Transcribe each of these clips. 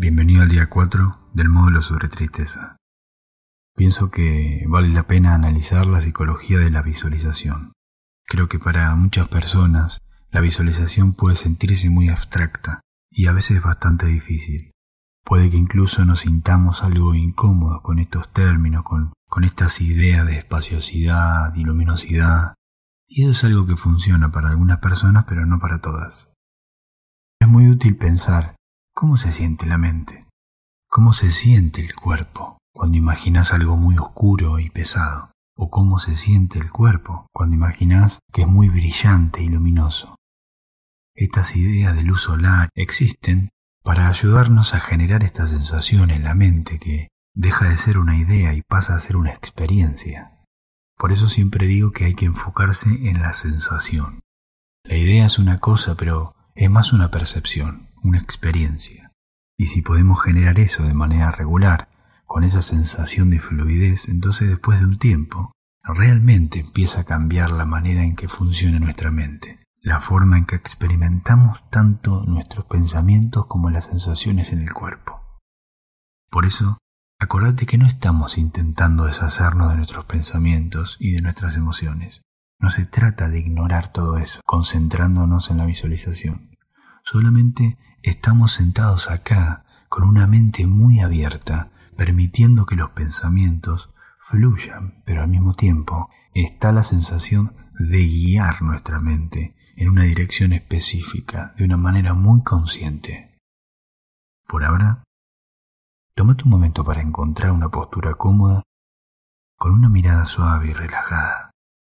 Bienvenido al día 4 del módulo sobre tristeza. Pienso que vale la pena analizar la psicología de la visualización. Creo que para muchas personas la visualización puede sentirse muy abstracta y a veces bastante difícil. Puede que incluso nos sintamos algo incómodos con estos términos, con estas ideas de espaciosidad y luminosidad. Y eso es algo que funciona para algunas personas, pero no para todas. Es muy útil pensar cómo se siente la mente, cómo se siente el cuerpo cuando imaginas algo muy oscuro y pesado, o cómo se siente el cuerpo cuando imaginas que es muy brillante y luminoso. Estas ideas de luz solar existen para ayudarnos a generar esta sensación en la mente que deja de ser una idea y pasa a ser una experiencia. Por eso siempre digo que hay que enfocarse en la sensación. La idea es una cosa, pero es más una percepción, una experiencia. Y si podemos generar eso de manera regular, con esa sensación de fluidez, entonces después de un tiempo, realmente empieza a cambiar la manera en que funciona nuestra mente, la forma en que experimentamos tanto nuestros pensamientos como las sensaciones en el cuerpo. Por eso, acordate que no estamos intentando deshacernos de nuestros pensamientos y de nuestras emociones. No se trata de ignorar todo eso, concentrándonos en la visualización. Solamente estamos sentados acá con una mente muy abierta, permitiendo que los pensamientos fluyan, pero al mismo tiempo está la sensación de guiar nuestra mente en una dirección específica, de una manera muy consciente. Por ahora, tómate un momento para encontrar una postura cómoda, con una mirada suave y relajada,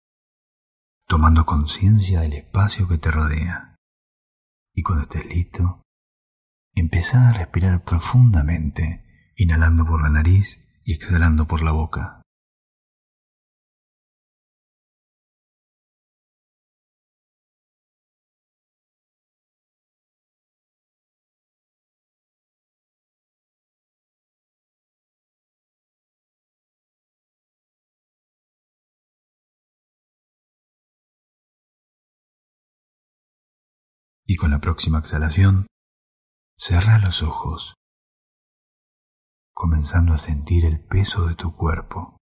tomando conciencia del espacio que te rodea. Y cuando estés listo, empezá a respirar profundamente, inhalando por la nariz y exhalando por la boca. Y con la próxima exhalación, cerrá los ojos, comenzando a sentir el peso de tu cuerpo,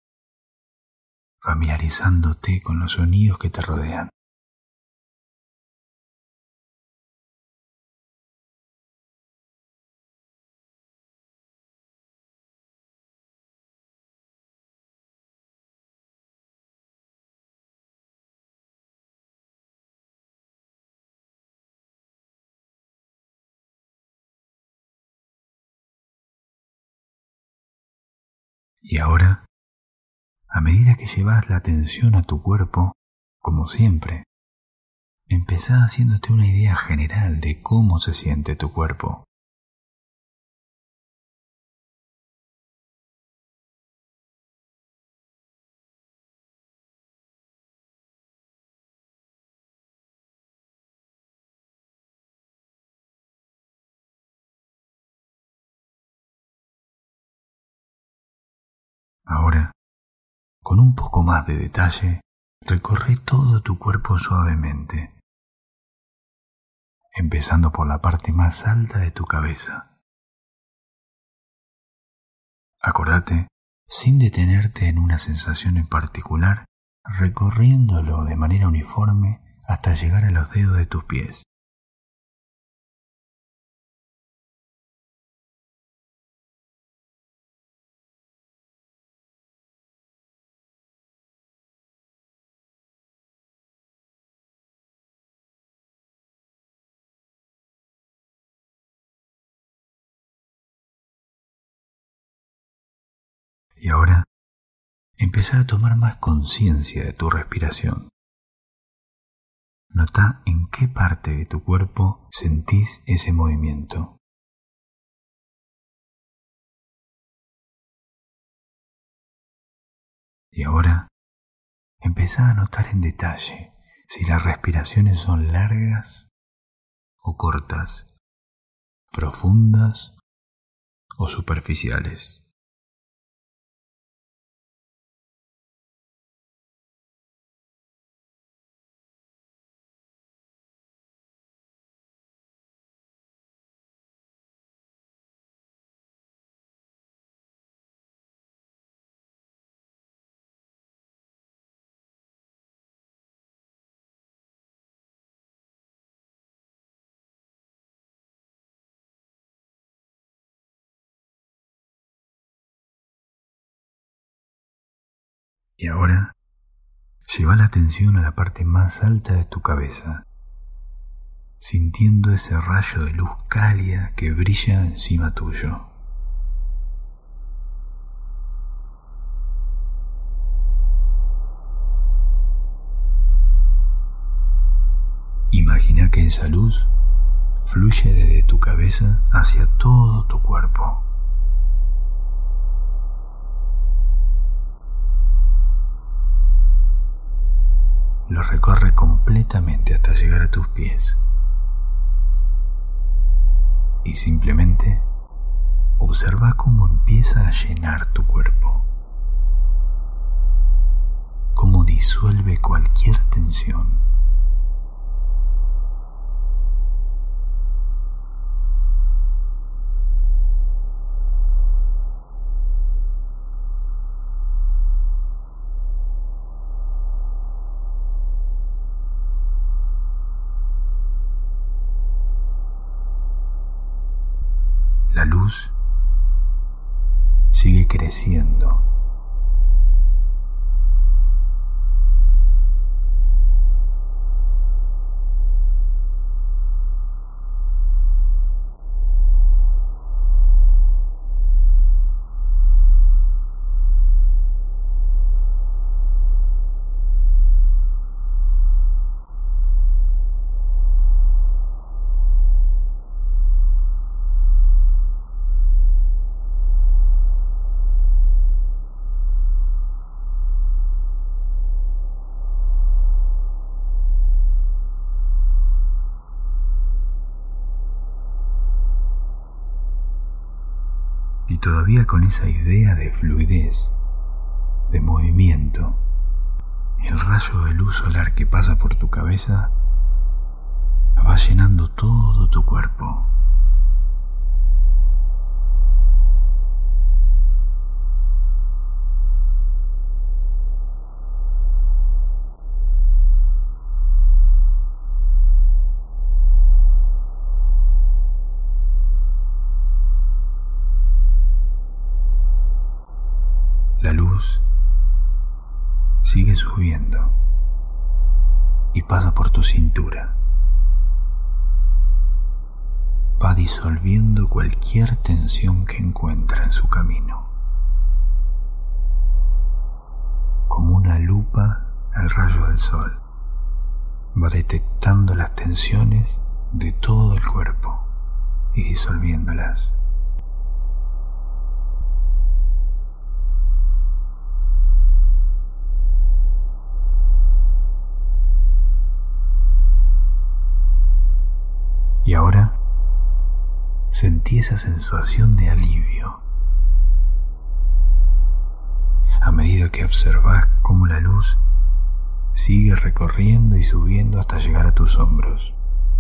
familiarizándote con los sonidos que te rodean. Y ahora, a medida que llevas la atención a tu cuerpo, como siempre, empezá haciéndote una idea general de cómo se siente tu cuerpo. Ahora, con un poco más de detalle, recorre todo tu cuerpo suavemente, empezando por la parte más alta de tu cabeza. Acordate, sin detenerte en una sensación en particular, recorriéndolo de manera uniforme hasta llegar a los dedos de tus pies. Y ahora, empezá a tomar más conciencia de tu respiración. Nota en qué parte de tu cuerpo sentís ese movimiento. Y ahora, empezá a notar en detalle si las respiraciones son largas o cortas, profundas o superficiales. Y ahora, lleva la atención a la parte más alta de tu cabeza, sintiendo ese rayo de luz cálida que brilla encima tuyo. Imagina que esa luz fluye desde tu cabeza hacia todo tu cuerpo. Lo recorre completamente hasta llegar a tus pies. Y simplemente observa cómo empieza a llenar tu cuerpo. Cómo disuelve cualquier tensión. La luz sigue creciendo. Y todavía con esa idea de fluidez, de movimiento, el rayo de luz solar que pasa por tu cabeza va llenando todo tu cuerpo. La luz sigue subiendo y pasa por tu cintura. Va disolviendo cualquier tensión que encuentra en su camino. Como una lupa al rayo del sol, va detectando las tensiones de todo el cuerpo y disolviéndolas. Y ahora sentí esa sensación de alivio a medida que observas cómo la luz sigue recorriendo y subiendo hasta llegar a tus hombros.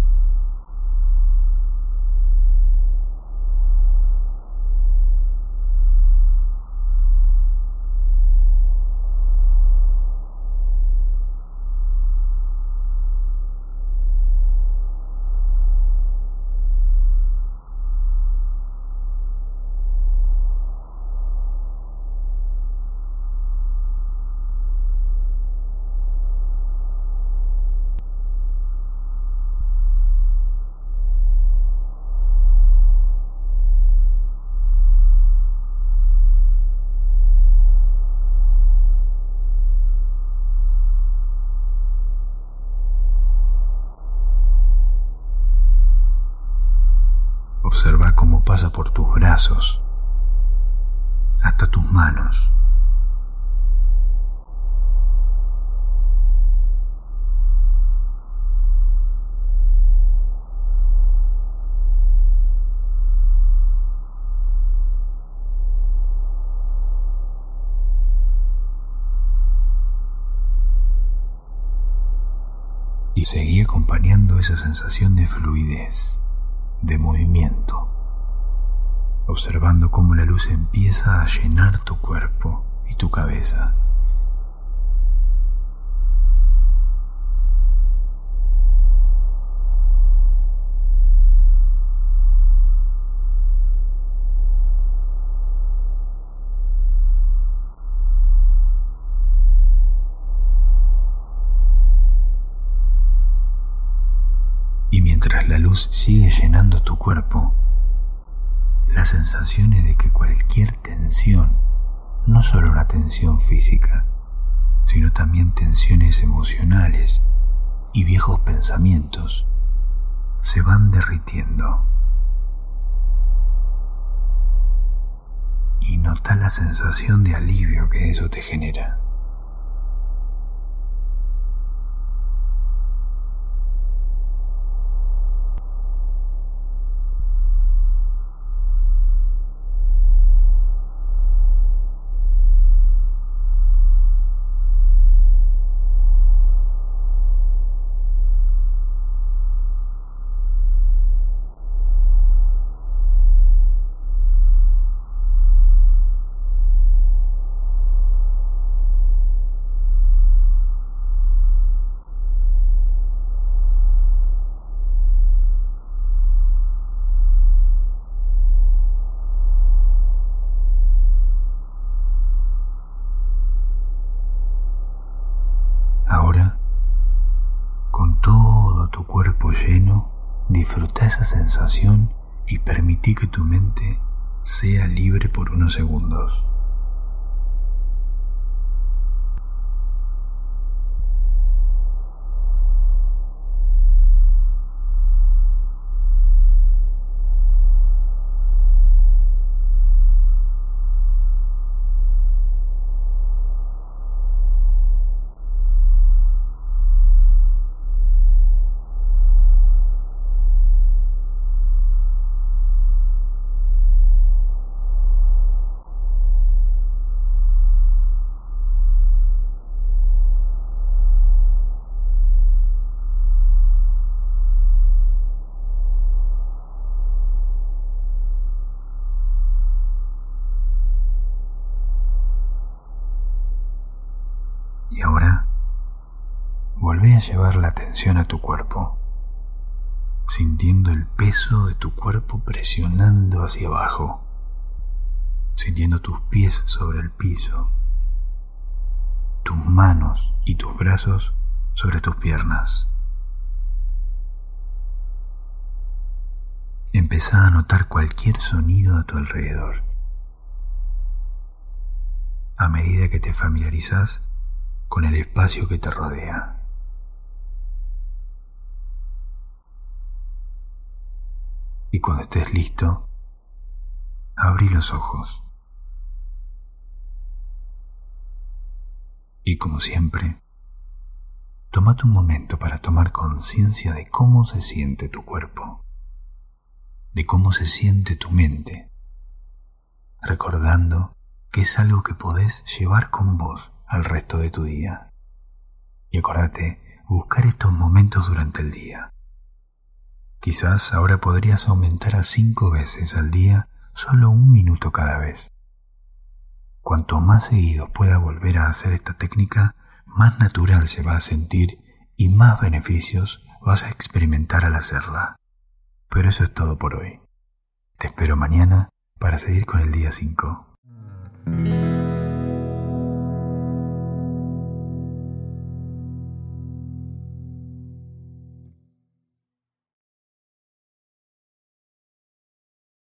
Observa cómo pasa por tus brazos, hasta tus manos. Y seguí acompañando esa sensación de fluidez, de movimiento, observando cómo la luz empieza a llenar tu cuerpo y tu cabeza. mientras la luz sigue llenando tu cuerpo, la sensación es de que cualquier tensión, no solo una tensión física, sino también tensiones emocionales y viejos pensamientos, se van derritiendo. Y nota la sensación de alivio que eso te genera. Ahora, con todo tu cuerpo lleno, disfruta esa sensación y permití que tu mente sea libre por unos segundos. Y ahora, volvé a llevar la atención a tu cuerpo, sintiendo el peso de tu cuerpo presionando hacia abajo, sintiendo tus pies sobre el piso, tus manos y tus brazos sobre tus piernas. Empezá a notar cualquier sonido a tu alrededor. A medida que te familiarizás con el espacio que te rodea. Y cuando estés listo, abrí los ojos. Y como siempre, tómate un momento para tomar conciencia de cómo se siente tu cuerpo, de cómo se siente tu mente, recordando que es algo que podés llevar con vos al resto de tu día. Y acordate, buscar estos momentos durante el día. Quizás ahora podrías aumentar a 5 veces al día, solo 1 minuto cada vez. Cuanto más seguido pueda volver a hacer esta técnica, más natural se va a sentir y más beneficios vas a experimentar al hacerla. Pero eso es todo por hoy. Te espero mañana para seguir con el día 5.